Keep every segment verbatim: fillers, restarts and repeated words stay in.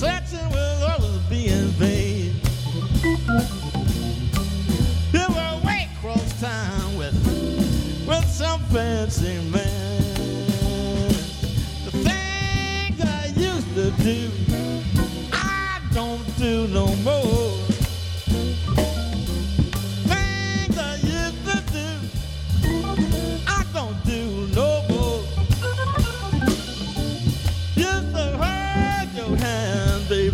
searching will always be in vain. You will wait cross town with, with some fancy man. The things I used to do, I don't do no more. Things I used to do, I don't do no more. Just to hold your hand, baby.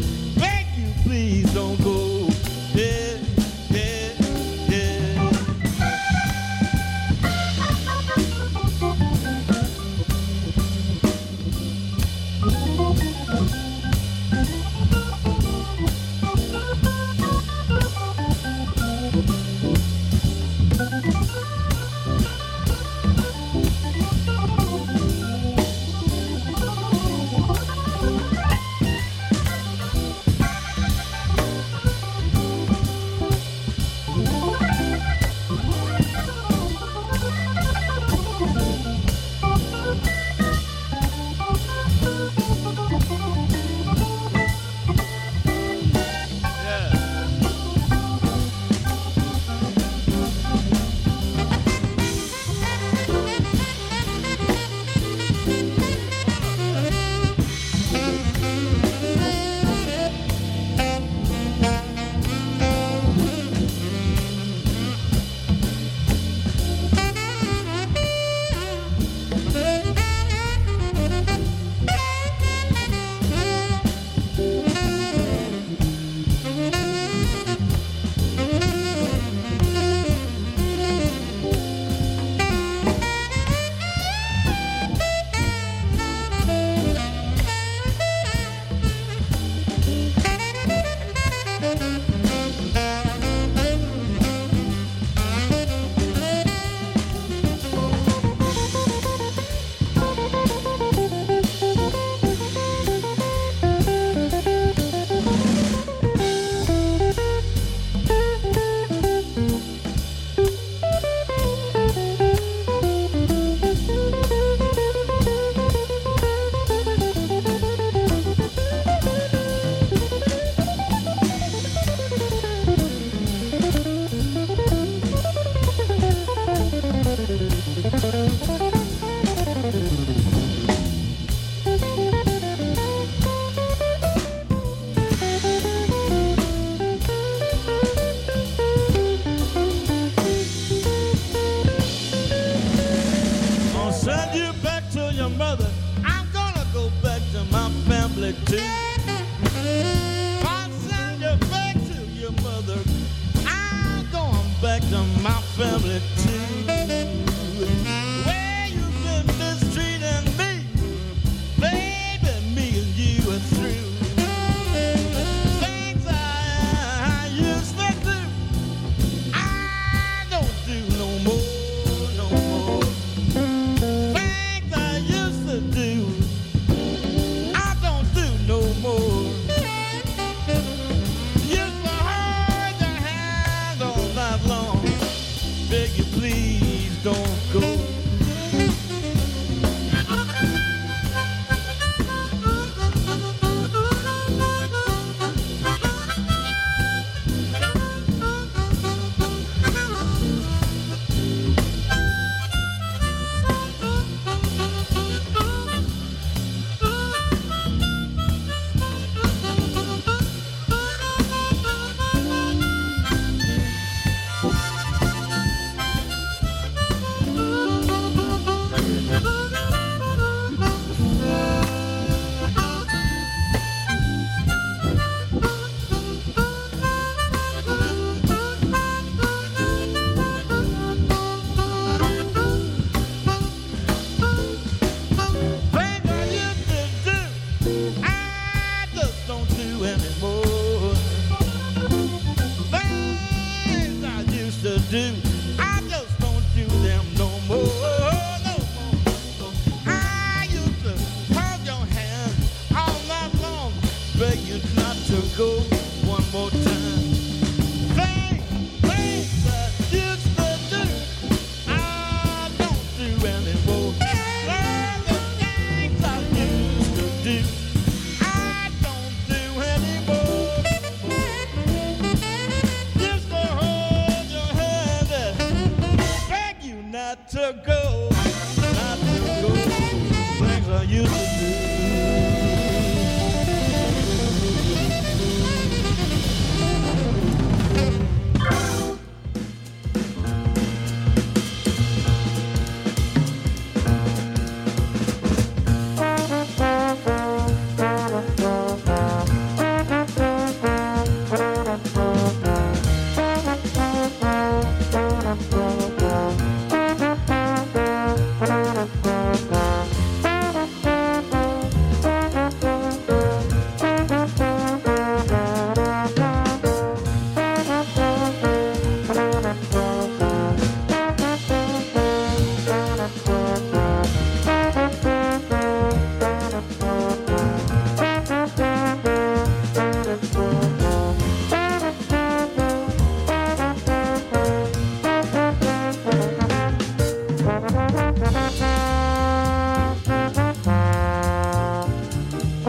Beg you, please don't go. Yeah, yeah, yeah. No more.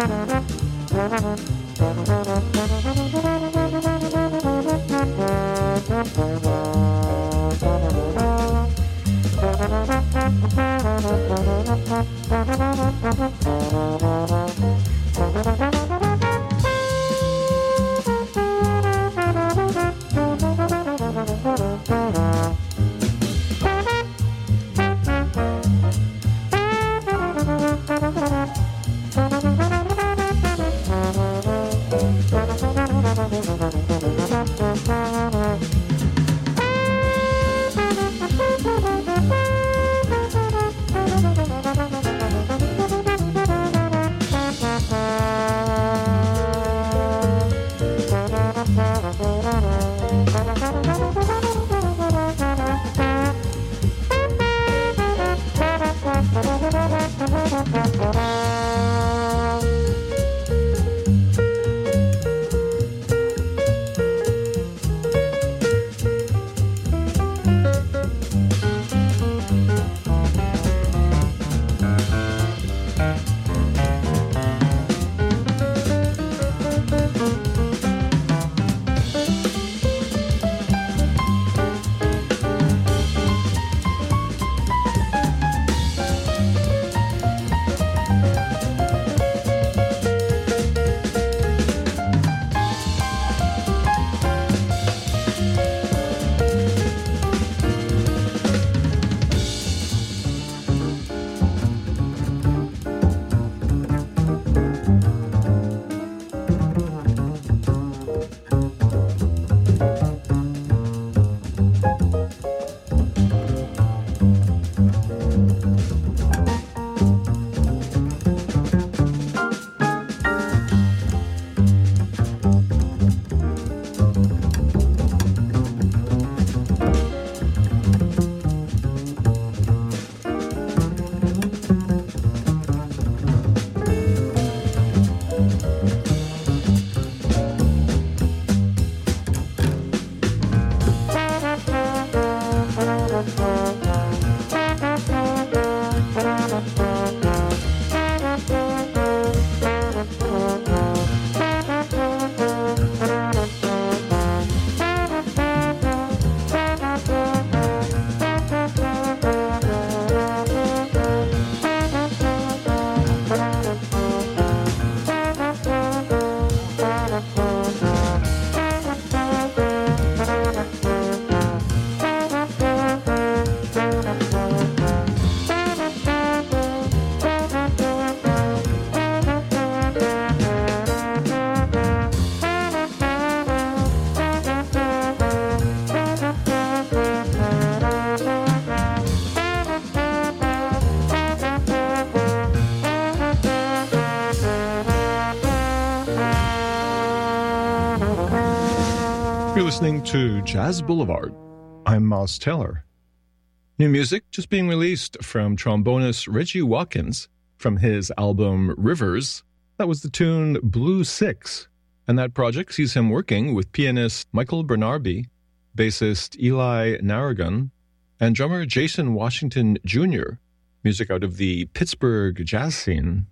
You're listening to Jazz Boulevard. I'm Miles Taylor. New music just being released from trombonist Reggie Watkins from his album Rivers. That was the tune Blue Six, and that project sees him working with pianist Michael Bernarby, bassist Eli Narragon, and drummer Jason Washington Junior, music out of the Pittsburgh jazz scene.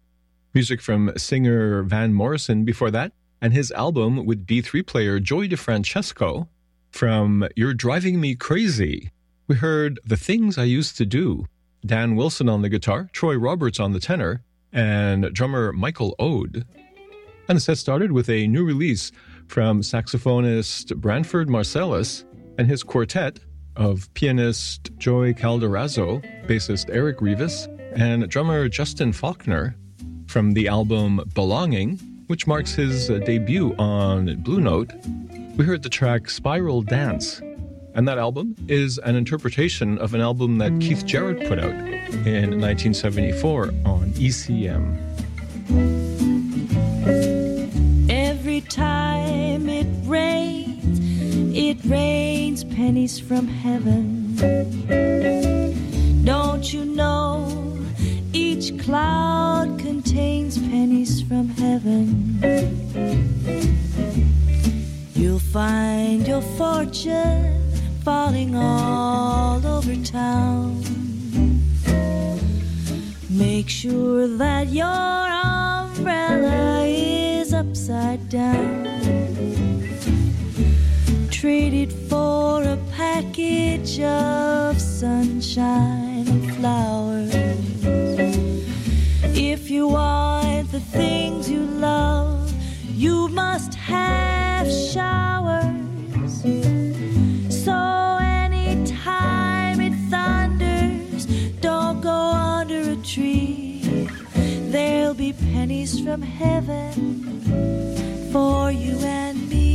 Music from singer Van Morrison before that, and his album with B three player Joey DeFrancesco from You're Driving Me Crazy. We heard The Things I Used to Do, Dan Wilson on the guitar, Troy Roberts on the tenor, and drummer Michael Ode. And the set started with a new release from saxophonist Branford Marcellus and his quartet of pianist Joey Calderazzo, bassist Eric Rivas, and drummer Justin Faulkner from the album Belonging, which marks his uh, debut on Blue Note. We heard the track Spiral Dance, and that album is an interpretation of an album that Keith Jarrett put out in nineteen seventy-four on E C M. Every time it rains, it rains pennies from heaven. Don't you know each cloud contains pennies from heaven? You'll find your fortune falling all over town. Make sure that your umbrella upside down. Trade it for a package of sunshine and flowers. If you want the things you love, you must have showers. So anytime it thunders, don't go under a tree. There'll be pennies from heaven for you and me.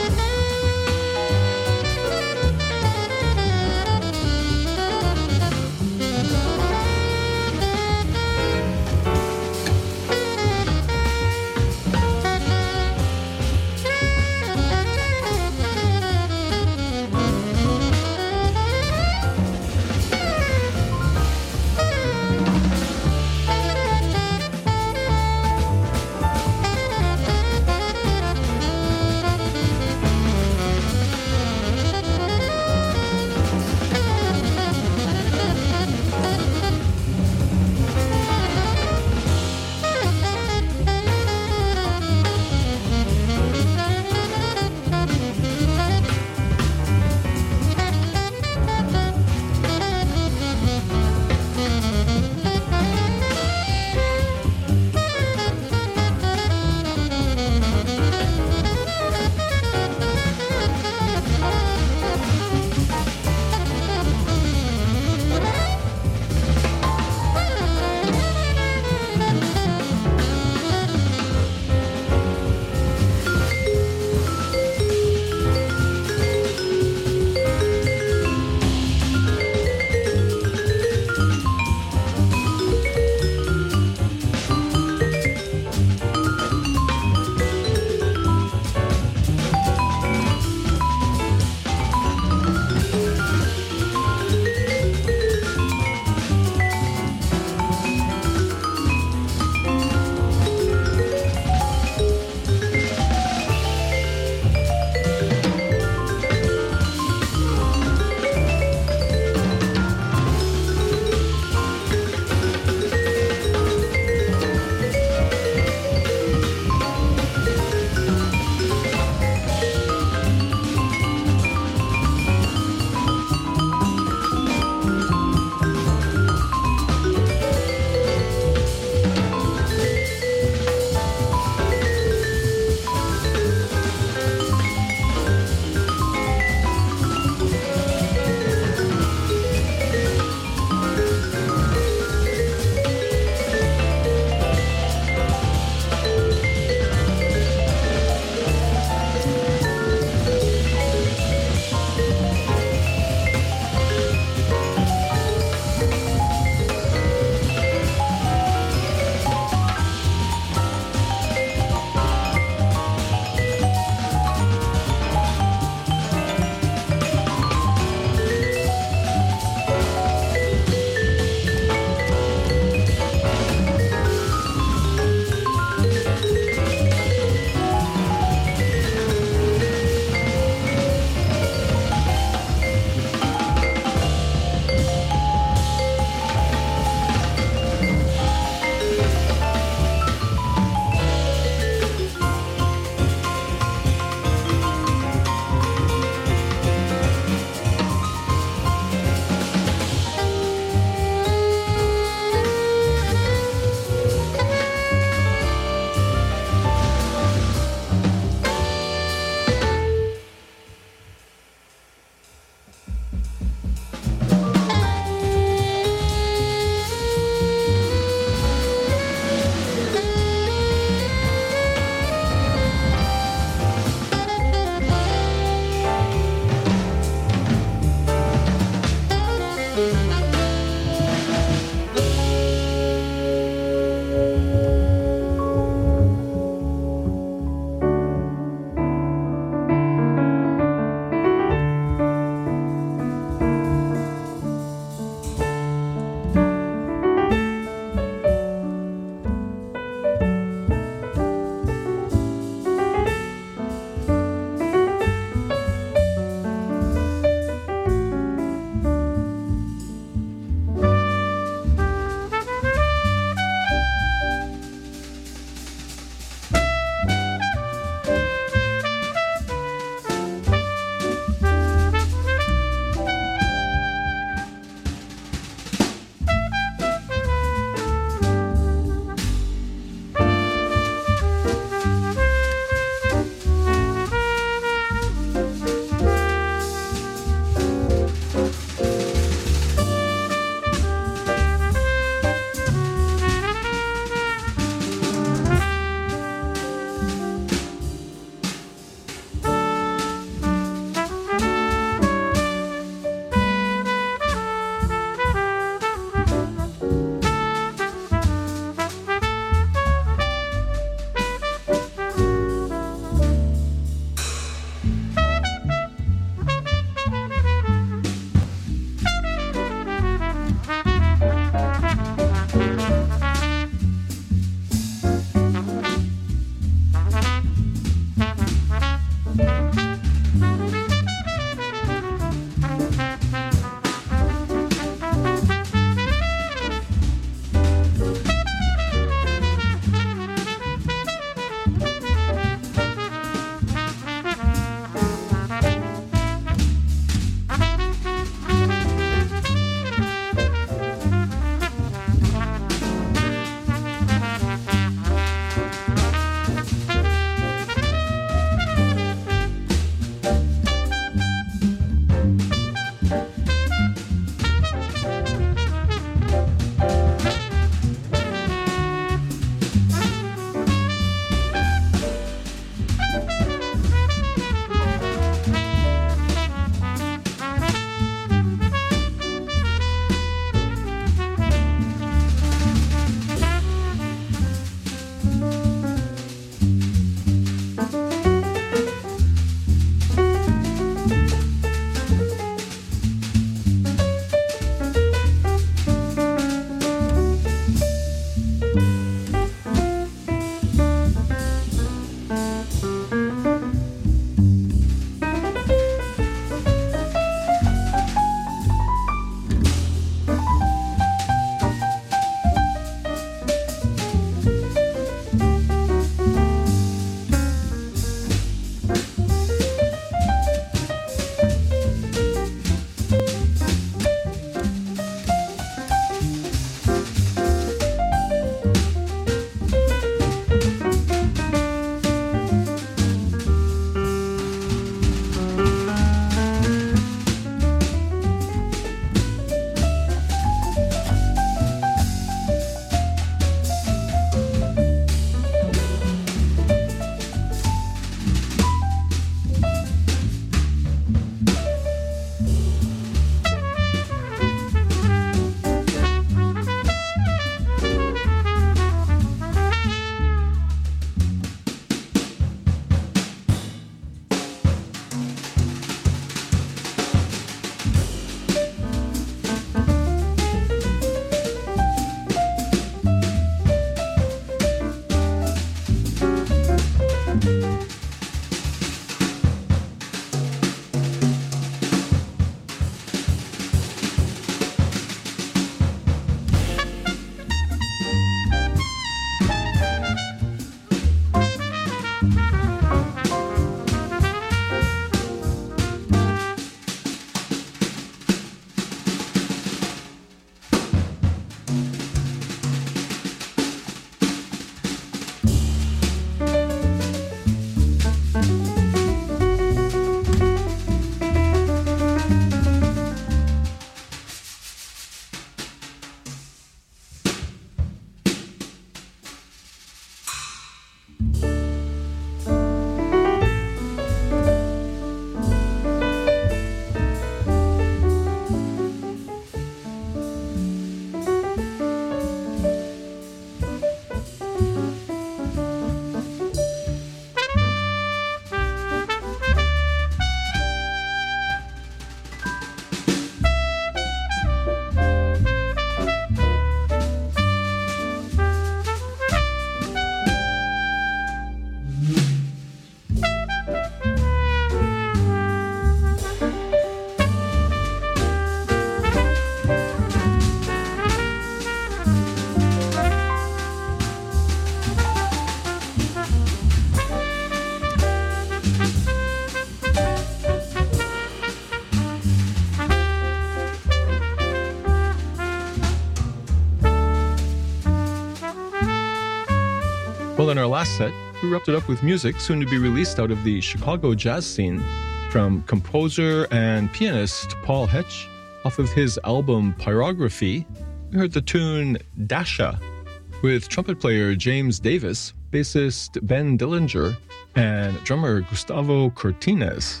Well, in our last set, we wrapped it up with music soon to be released out of the Chicago jazz scene from composer and pianist Paul Hetch. Off of his album Pyrography, we heard the tune Dasha with trumpet player James Davis, bassist Ben Dillinger, and drummer Gustavo Cortines.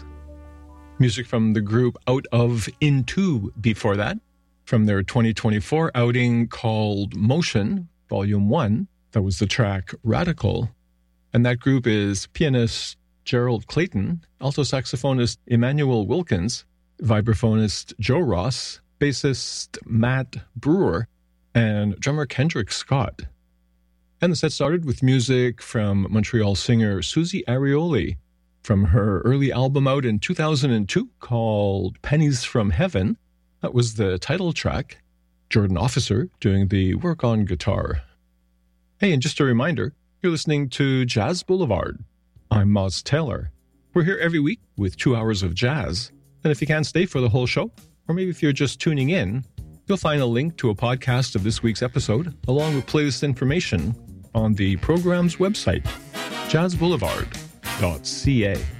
Music from the group Out of Into before that, from their twenty twenty-four outing called Motion, Volume one. That was the track Radical. And that group is pianist Gerald Clayton, alto saxophonist Emmanuel Wilkins, vibraphonist Joe Ross, bassist Matt Brewer, and drummer Kendrick Scott. And the set started with music from Montreal singer Susie Arioli from her early album out in two thousand two called Pennies from Heaven. That was the title track. Jordan Officer doing the work on guitar. Hey, and just a reminder, you're listening to Jazz Boulevard. I'm Moz Taylor. We're here every week with two hours of jazz. And if you can't stay for the whole show, or maybe if you're just tuning in, you'll find a link to a podcast of this week's episode, along with playlist information on the program's website, jazz boulevard dot c a.